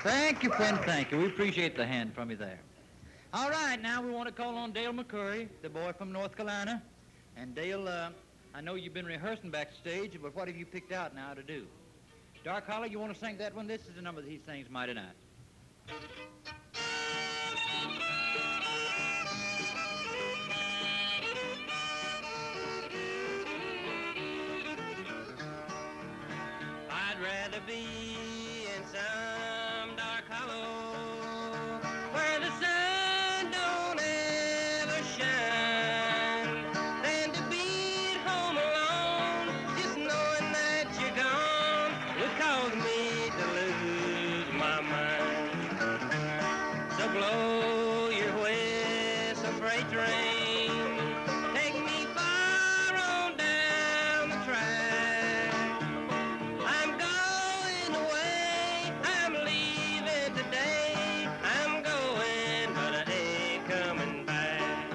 Thank you, friend, thank you. We appreciate the hand from you there. All right, now we want to call on Dale McCurry, the boy from North Carolina. And Dale, I know you've been rehearsing backstage, but what have you picked out now to do? Dark Hollow, you want to sing that one? This is the number that he sings mighty nice. I'd rather be in some dark hollow where the sun don't ever shine than to be at home alone, just knowing that you're gone would cause me to lose my mind. So blow your whistle, freight train, take me far on down the track. I'm going away, I'm leaving today. I'm going, but I ain't coming back.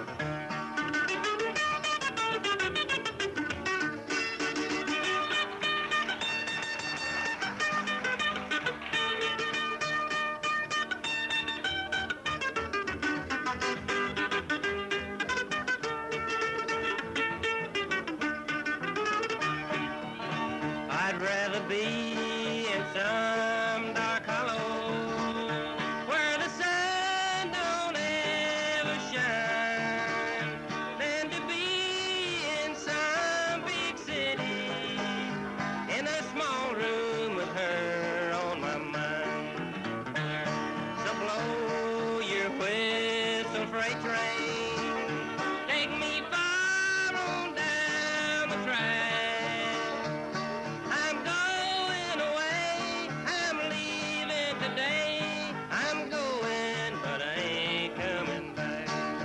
I'd rather be in some dark hollow where the sun don't ever shine than to be in some big city in a small room with her on my mind. So blow your whistle, freight train, take me far on down the track. I'm going away, I'm leaving today. I'm going, but I ain't coming back.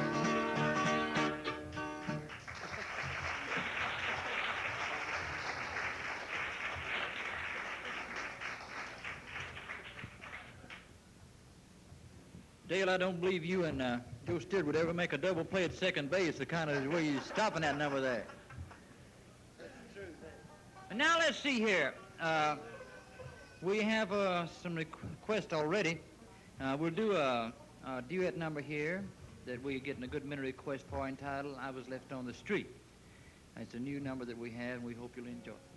Dale, I don't believe you and Joe Stewart would ever make a double play at second base, the kind of way you're stopping that number there. And now let's see here. We have some requests already. We'll do a duet number here that we're getting a good many requests for entitled I Was Left on the Street. It's a new number that we have, and we hope you'll enjoy it.